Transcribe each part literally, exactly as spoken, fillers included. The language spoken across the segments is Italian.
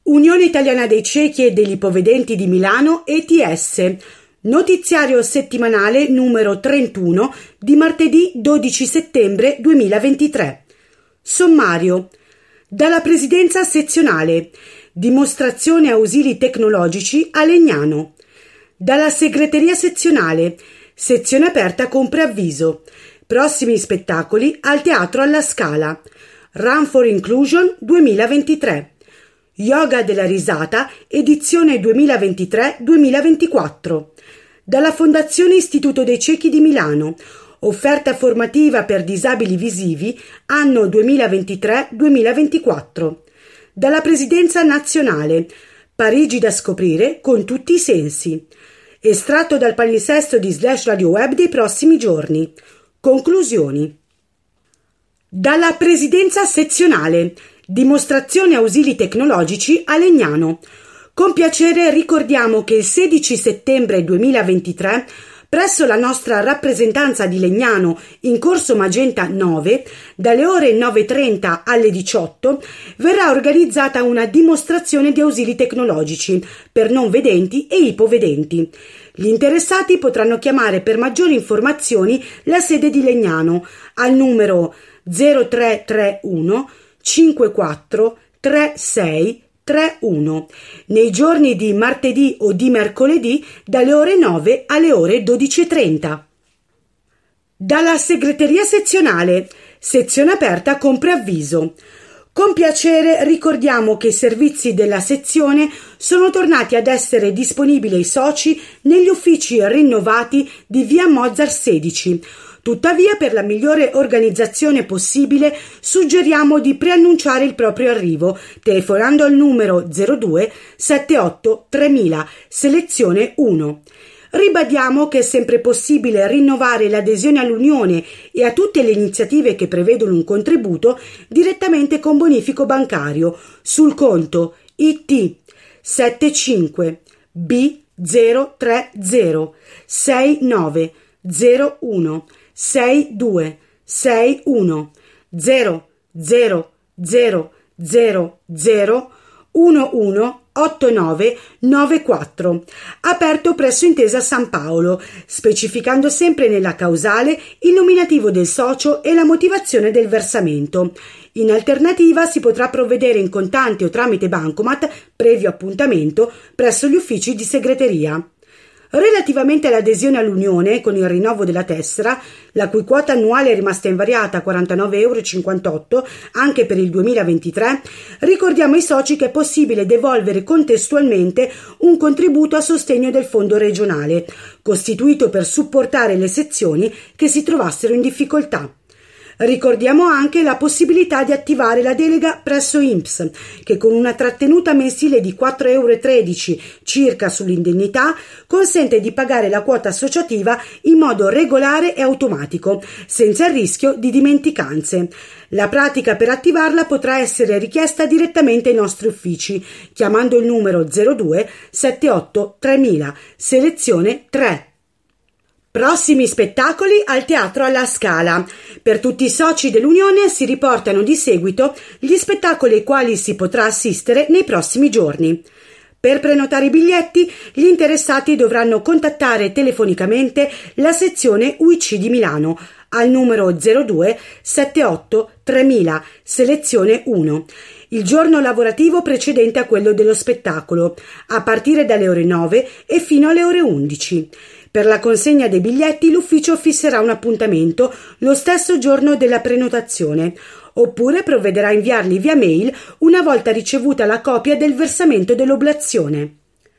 Unione Italiana dei Ciechi e degli Ipovedenti di Milano E T S. Notiziario settimanale numero trentuno di martedì dodici settembre duemilaventitré. Sommario. Dalla Presidenza Sezionale. Dimostrazione ausili tecnologici a Legnano. Dalla Segreteria Sezionale. Sezione aperta con preavviso. Prossimi spettacoli al Teatro alla Scala. Run for Inclusion duemilaventitré. Yoga della risata, edizione duemilaventitré duemilaventiquattro. Dalla Fondazione Istituto dei Ciechi di Milano. Offerta formativa per disabili visivi, anno duemilaventitré duemilaventiquattro. Dalla Presidenza Nazionale. Parigi da scoprire con tutti i sensi. Estratto dal palinsesto di Slash Radio Web dei prossimi giorni. Conclusioni. Dalla Presidenza Sezionale. Dimostrazione ausili tecnologici a Legnano. Con piacere ricordiamo che il sedici settembre duemilaventitré, presso la nostra rappresentanza di Legnano in Corso Magenta nove, dalle ore nove e trenta alle diciotto, verrà organizzata una dimostrazione di ausili tecnologici per non vedenti e ipovedenti. Gli interessati potranno chiamare per maggiori informazioni la sede di Legnano al numero zero tre tre uno cinquantaquattro trentasei trentuno nei giorni di martedì o di mercoledì dalle ore nove alle ore dodici e trenta. Dalla Segreteria Sezionale. Sezione aperta con preavviso. Con piacere ricordiamo che i servizi della sezione sono tornati ad essere disponibili ai soci negli uffici rinnovati di via Mozart sedici. Tuttavia, per la migliore organizzazione possibile, suggeriamo di preannunciare il proprio arrivo telefonando al numero zero due sette otto tremila, selezione uno. Ribadiamo che è sempre possibile rinnovare l'adesione all'Unione e a tutte le iniziative che prevedono un contributo direttamente con bonifico bancario sul conto I T settantacinque B zero tre zero sei nove zero uno sei due sei uno zero zero zero zero zero uno uno otto nove nove quattro, aperto presso Intesa San Paolo, specificando sempre nella causale il nominativo del socio e la motivazione del versamento. In alternativa si potrà provvedere in contanti o tramite bancomat, previo appuntamento, presso gli uffici di segreteria. Relativamente all'adesione all'Unione con il rinnovo della tessera, la cui quota annuale è rimasta invariata a quarantanove virgola cinquantotto euro anche per il duemilaventitré, ricordiamo ai soci che è possibile devolvere contestualmente un contributo a sostegno del fondo regionale, costituito per supportare le sezioni che si trovassero in difficoltà. Ricordiamo anche la possibilità di attivare la delega presso I N P S, che con una trattenuta mensile di quattro virgola tredici euro circa sull'indennità consente di pagare la quota associativa in modo regolare e automatico, senza il rischio di dimenticanze. La pratica per attivarla potrà essere richiesta direttamente ai nostri uffici, chiamando il numero zero due sette otto tremila, selezione tre. Prossimi spettacoli al Teatro alla Scala. Per tutti i soci dell'Unione si riportano di seguito gli spettacoli ai quali si potrà assistere nei prossimi giorni. Per prenotare i biglietti, gli interessati dovranno contattare telefonicamente la sezione U I C di Milano al numero zero due sette otto tremila, selezione uno. Il giorno lavorativo precedente a quello dello spettacolo, a partire dalle ore nove e fino alle ore undici. Per la consegna dei biglietti l'ufficio fisserà un appuntamento lo stesso giorno della prenotazione, oppure provvederà a inviarli via mail una volta ricevuta la copia del versamento dell'oblazione.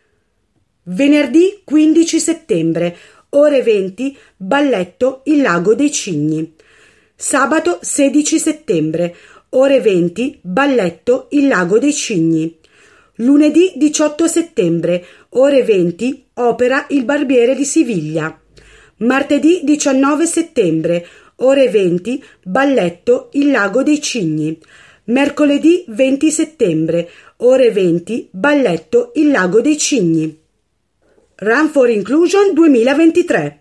Venerdì quindici settembre, ore venti, balletto Il Lago dei Cigni. Sabato sedici settembre, ore venti, balletto Il Lago dei Cigni. Lunedì diciotto settembre, ore venti, opera Il Barbiere di Siviglia. Martedì diciannove settembre, ore venti, balletto Il Lago dei Cigni. Mercoledì venti settembre, ore venti, balletto Il Lago dei Cigni. Run for Inclusion duemilaventitré.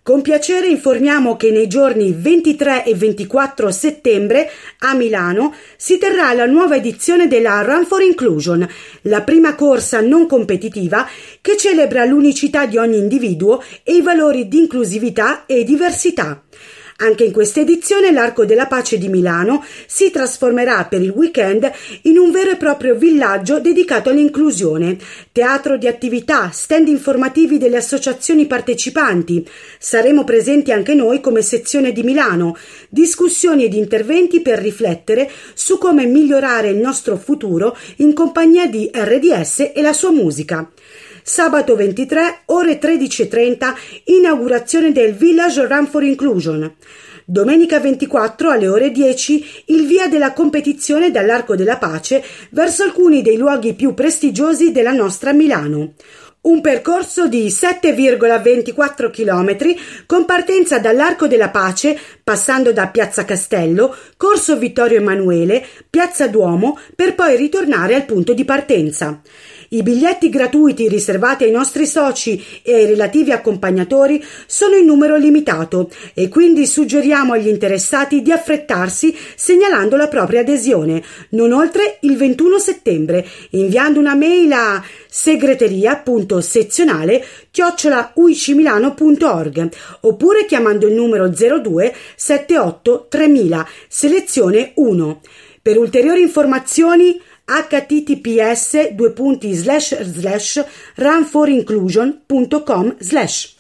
Con piacere informiamo che nei giorni ventitré e ventiquattro settembre a Milano si terrà la nuova edizione della Run for Inclusion, la prima corsa non competitiva che celebra l'unicità di ogni individuo e i valori di inclusività e diversità. Anche in questa edizione l'Arco della Pace di Milano si trasformerà per il weekend in un vero e proprio villaggio dedicato all'inclusione, teatro di attività, stand informativi delle associazioni partecipanti. Saremo presenti anche noi come sezione di Milano, discussioni ed interventi per riflettere su come migliorare il nostro futuro in compagnia di R D S e la sua musica. Sabato ventitré, ore tredici e trenta, inaugurazione del Village Run for Inclusion. Domenica ventiquattro alle ore dieci, il via della competizione dall'Arco della Pace verso alcuni dei luoghi più prestigiosi della nostra Milano. Un percorso di sette virgola ventiquattro chilometri con partenza dall'Arco della Pace, passando da Piazza Castello, Corso Vittorio Emanuele, Piazza Duomo, per poi ritornare al punto di partenza. I biglietti gratuiti riservati ai nostri soci e ai relativi accompagnatori sono in numero limitato e quindi suggeriamo agli interessati di affrettarsi segnalando la propria adesione, non oltre il ventuno settembre, inviando una mail a segreteria.sezionale chiocciola uicimilano punto org oppure chiamando il numero zero due settantotto tremila, selezione uno. Per ulteriori informazioni https due punti slash slash runforinclusion punto com slash.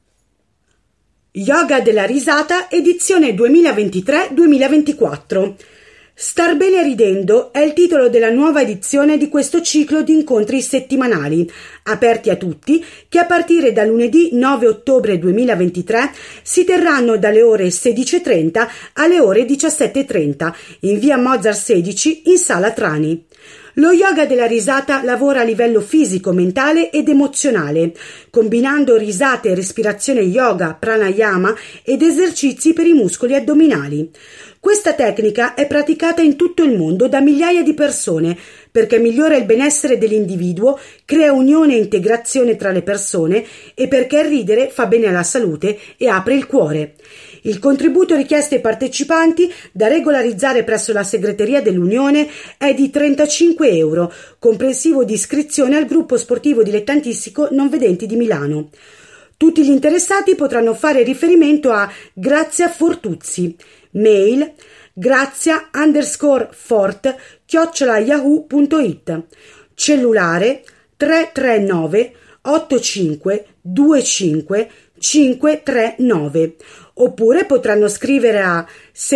Yoga della risata edizione duemilaventitré duemilaventiquattro. Star bene ridendo è il titolo della nuova edizione di questo ciclo di incontri settimanali, aperti a tutti, che a partire da lunedì nove ottobre duemilaventitré si terranno dalle ore sedici e trenta alle ore diciassette e trenta in via Mozart sedici in Sala Trani. Lo yoga della risata lavora a livello fisico, mentale ed emozionale, combinando risate e respirazione yoga, pranayama ed esercizi per i muscoli addominali. Questa tecnica è praticata in tutto il mondo da migliaia di persone perché migliora il benessere dell'individuo, crea unione e integrazione tra le persone e perché ridere fa bene alla salute e apre il cuore. Il contributo richiesto ai partecipanti, da regolarizzare presso la segreteria dell'Unione, è di trentacinque euro, comprensivo di iscrizione al gruppo sportivo dilettantistico Non Vedenti di Milano. Tutti gli interessati potranno fare riferimento a Grazia Fortuzzi, mail grazia underscore fort chiocciola yahoo punto it, cellulare tre tre nove otto cinque due cinque cinque tre nove, oppure potranno scrivere a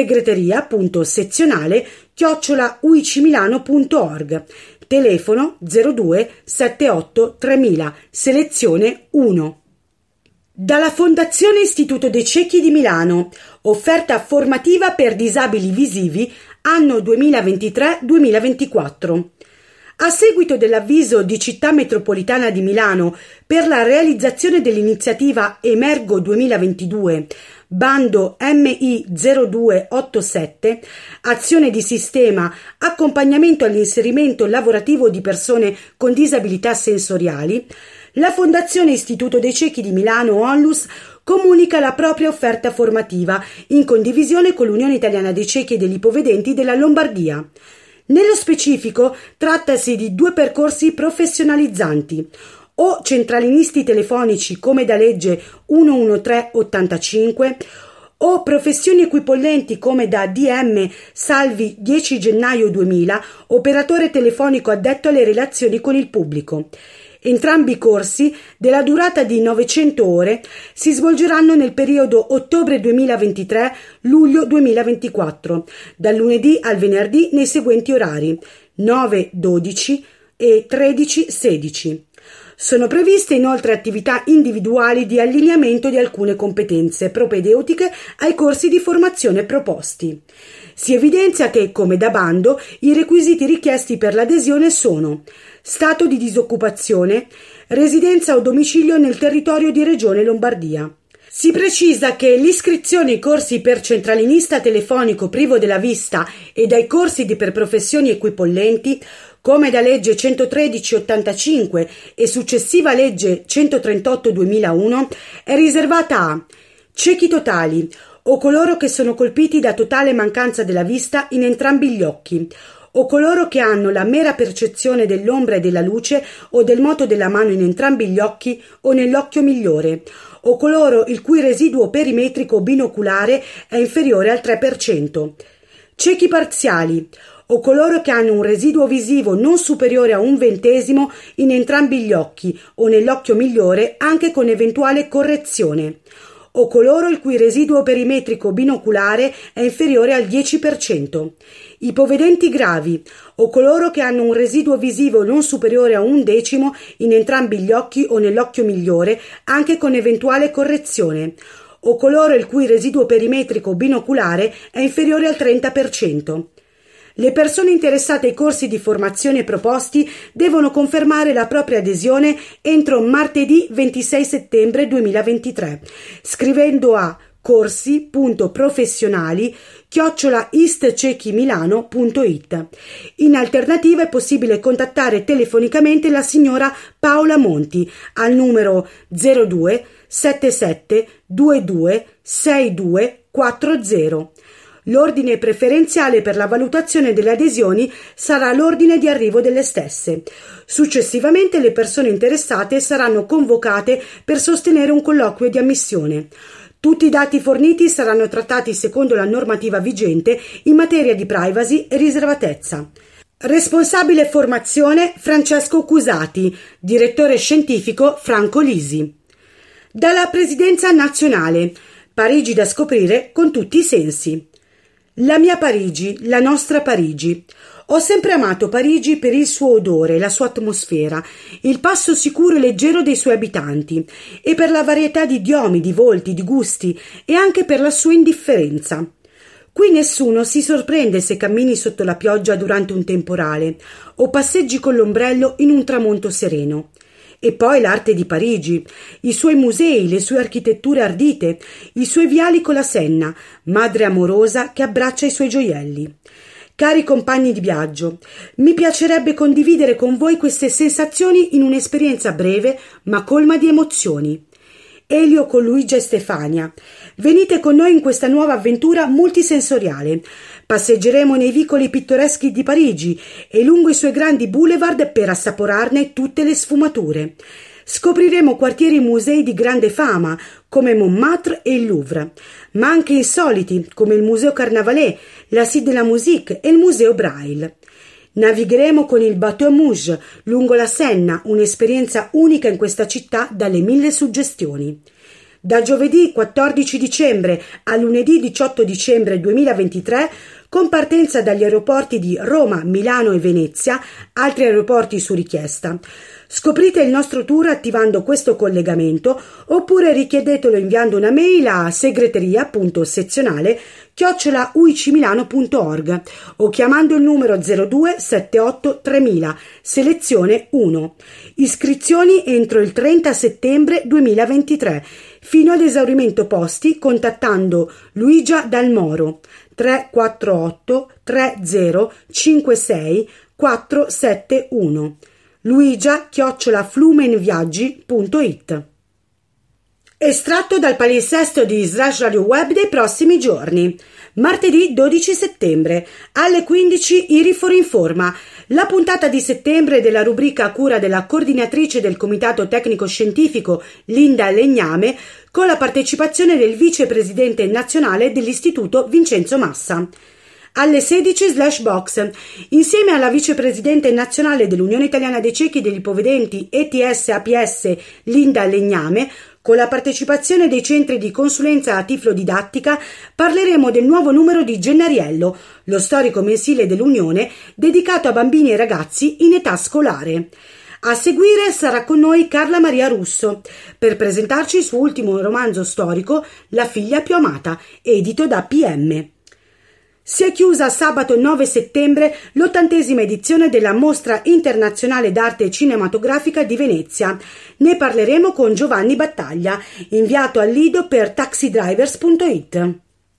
segreteria.sezionale chiocciola uicimilano punto org, telefono zero due settantotto tremila, selezione uno. Dalla Fondazione Istituto dei Ciechi di Milano, offerta formativa per disabili visivi, anno duemilaventitré duemilaventiquattro. A seguito dell'avviso di Città Metropolitana di Milano per la realizzazione dell'iniziativa Emergo duemilaventidue, bando M I zero due otto sette, azione di sistema, accompagnamento all'inserimento lavorativo di persone con disabilità sensoriali, la Fondazione Istituto dei Ciechi di Milano Onlus comunica la propria offerta formativa in condivisione con l'Unione Italiana dei Ciechi e degli Ipovedenti della Lombardia. Nello specifico trattasi di due percorsi professionalizzanti, o centralinisti telefonici come da legge centodiciannove ottantacinque, o professioni equipollenti come da D M Salvi dieci gennaio duemila, operatore telefonico addetto alle relazioni con il pubblico. Entrambi i corsi, della durata di novecento ore, si svolgeranno nel periodo ottobre duemilaventitré-luglio duemilaventiquattro, dal lunedì al venerdì nei seguenti orari nove dodici e tredici sedici. Sono previste inoltre attività individuali di allineamento di alcune competenze propedeutiche ai corsi di formazione proposti. Si evidenzia che, come da bando, i requisiti richiesti per l'adesione sono: stato di disoccupazione, residenza o domicilio nel territorio di Regione Lombardia. Si precisa che l'iscrizione ai corsi per centralinista telefonico privo della vista e ai corsi di per professioni equipollenti, come da legge centotredici ottantacinque e successiva legge centotrentotto duemilauno, è riservata a Ciechi totali o coloro che sono colpiti da totale mancanza della vista in entrambi gli occhi, o coloro che hanno la mera percezione dell'ombra e della luce o del moto della mano in entrambi gli occhi o nell'occhio migliore, o coloro il cui residuo perimetrico binoculare è inferiore al tre per cento. Ciechi parziali o coloro che hanno un residuo visivo non superiore a un ventesimo in entrambi gli occhi o nell'occhio migliore anche con eventuale correzione, o coloro il cui residuo perimetrico binoculare è inferiore al dieci per cento. Ipovedenti gravi o coloro che hanno un residuo visivo non superiore a un decimo in entrambi gli occhi o nell'occhio migliore anche con eventuale correzione, o coloro il cui residuo perimetrico binoculare è inferiore al trenta per cento. Le persone interessate ai corsi di formazione proposti devono confermare la propria adesione entro martedì ventisei settembre duemilaventitré, scrivendo a corsi punto professionali chiocciola istcechimilano punto it. In alternativa è possibile contattare telefonicamente la signora Paola Monti al numero zero due sette sette due due sei due quattro zero. L'ordine preferenziale per la valutazione delle adesioni sarà l'ordine di arrivo delle stesse. Successivamente le persone interessate saranno convocate per sostenere un colloquio di ammissione. Tutti i dati forniti saranno trattati secondo la normativa vigente in materia di privacy e riservatezza. Responsabile formazione Francesco Cusati, direttore scientifico Franco Lisi. Dalla Presidenza nazionale, Parigi da scoprire con tutti i sensi. La mia Parigi, la nostra Parigi. Ho sempre amato Parigi per il suo odore, la sua atmosfera, il passo sicuro e leggero dei suoi abitanti e per la varietà di idiomi, di volti, di gusti e anche per la sua indifferenza. Qui nessuno si sorprende se cammini sotto la pioggia durante un temporale o passeggi con l'ombrello in un tramonto sereno. E poi l'arte di Parigi, i suoi musei, le sue architetture ardite, i suoi viali con la Senna, madre amorosa che abbraccia i suoi gioielli. Cari compagni di viaggio, mi piacerebbe condividere con voi queste sensazioni in un'esperienza breve ma colma di emozioni. Elio con Luigia e Stefania. Venite con noi in questa nuova avventura multisensoriale. Passeggeremo nei vicoli pittoreschi di Parigi e lungo i suoi grandi boulevard per assaporarne tutte le sfumature. Scopriremo quartieri e musei di grande fama come Montmartre e il Louvre, ma anche insoliti come il Museo Carnavalet, la Cité de la Musique e il Museo Braille. Navigheremo con il Bateau Mouge lungo la Senna, un'esperienza unica in questa città dalle mille suggestioni. Da giovedì quattordici dicembre a lunedì diciotto dicembre duemilaventitré, con partenza dagli aeroporti di Roma, Milano e Venezia, altri aeroporti su richiesta. Scoprite il nostro tour attivando questo collegamento oppure richiedetelo inviando una mail a segreteria punto sezionale chiocciola u i c milano punto org o chiamando il numero zero due sette otto tremila, selezione uno. Iscrizioni entro il trenta settembre duemilaventitré, fino ad esaurimento posti contattando Luigia Dal Moro tre quattro otto tre zero cinque sei quattro sette uno. Luigia chiocciola flumenviaggi punto it. Estratto dal palinsesto di Slash Radio Web dei prossimi giorni. Martedì dodici settembre alle quindici Iriforo Informa, la puntata di settembre della rubrica a cura della coordinatrice del Comitato Tecnico Scientifico Linda Legname con la partecipazione del vicepresidente nazionale dell'Istituto Vincenzo Massa. Alle sedici slash box, insieme alla vicepresidente nazionale dell'Unione Italiana dei Ciechi e degli Ipovedenti E T S A P S Linda Legname, con la partecipazione dei centri di consulenza tiflodidattica, parleremo del nuovo numero di Gennariello, lo storico mensile dell'Unione dedicato a bambini e ragazzi in età scolare. A seguire sarà con noi Carla Maria Russo per presentarci il suo ultimo romanzo storico, La figlia più amata, edito da P M. Si è chiusa sabato nove settembre l'ottantesima edizione della Mostra Internazionale d'Arte Cinematografica di Venezia. Ne parleremo con Giovanni Battaglia, inviato al Lido per taxidrivers punto it.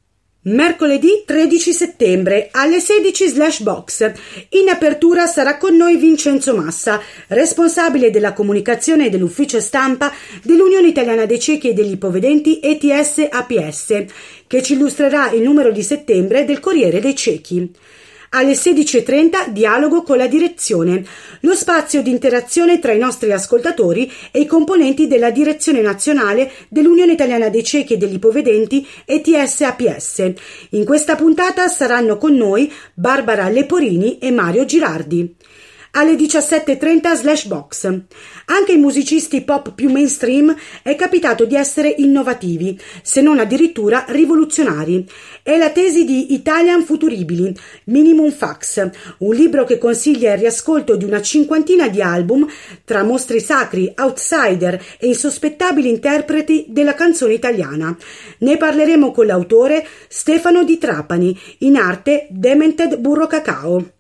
Mercoledì tredici settembre alle sedici slash box. In apertura sarà con noi Vincenzo Massa, responsabile della comunicazione dell'ufficio stampa dell'Unione Italiana dei Ciechi e degli Ipovedenti E T S A P S, che ci illustrerà il numero di settembre del Corriere dei Ciechi. Alle sedici e trenta dialogo con la direzione, lo spazio di interazione tra i nostri ascoltatori e i componenti della direzione nazionale dell'Unione Italiana dei Ciechi e degli Ipovedenti E T S A P S. In questa puntata saranno con noi Barbara Leporini e Mario Girardi. Alle diciassette e trenta slash box. Anche ai musicisti pop più mainstream è capitato di essere innovativi, se non addirittura rivoluzionari. È la tesi di Italian Futuribili, Minimum Fax, un libro che consiglia il riascolto di una cinquantina di album tra mostri sacri, outsider e insospettabili interpreti della canzone italiana. Ne parleremo con l'autore Stefano Di Trapani, in arte Demented Burro Cacao.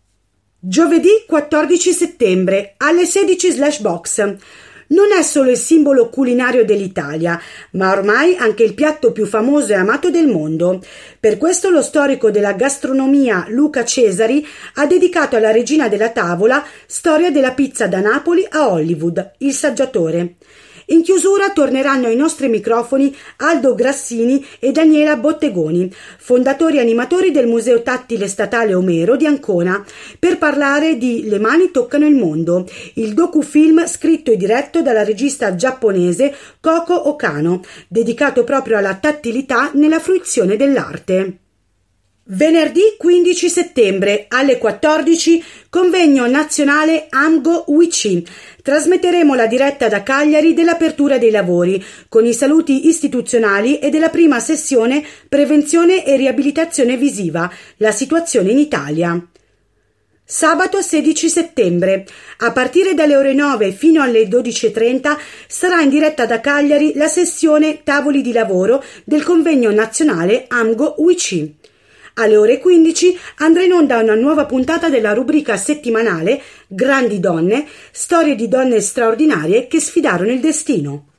Giovedì quattordici settembre alle sedici slash box. Non è solo il simbolo culinario dell'Italia, ma ormai anche il piatto più famoso e amato del mondo. Per questo lo storico della gastronomia Luca Cesari ha dedicato alla regina della tavola Storia della pizza da Napoli a Hollywood, il saggiatore. In chiusura torneranno ai nostri microfoni Aldo Grassini e Daniela Bottegoni, fondatori e animatori del Museo Tattile Statale Omero di Ancona, per parlare di Le mani toccano il mondo, il docufilm scritto e diretto dalla regista giapponese Koko Okano, dedicato proprio alla tattilità nella fruizione dell'arte. Venerdì quindici settembre alle quattordici convegno nazionale AMGO U I C. Trasmetteremo la diretta da Cagliari dell'apertura dei lavori con i saluti istituzionali e della prima sessione Prevenzione e riabilitazione visiva, la situazione in Italia. Sabato sedici settembre, a partire dalle ore nove fino alle dodici e trenta, sarà in diretta da Cagliari la sessione Tavoli di lavoro del convegno nazionale AMGO U I C. Alle ore quindici andrà in onda una nuova puntata della rubrica settimanale Grandi donne, storie di donne straordinarie che sfidarono il destino.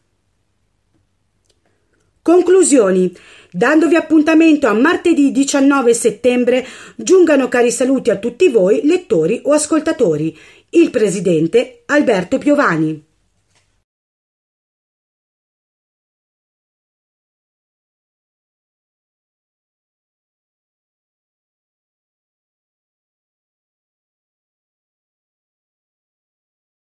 Conclusioni. Dandovi appuntamento a martedì diciannove settembre, giungano cari saluti a tutti voi lettori o ascoltatori. Il presidente Alberto Piovani.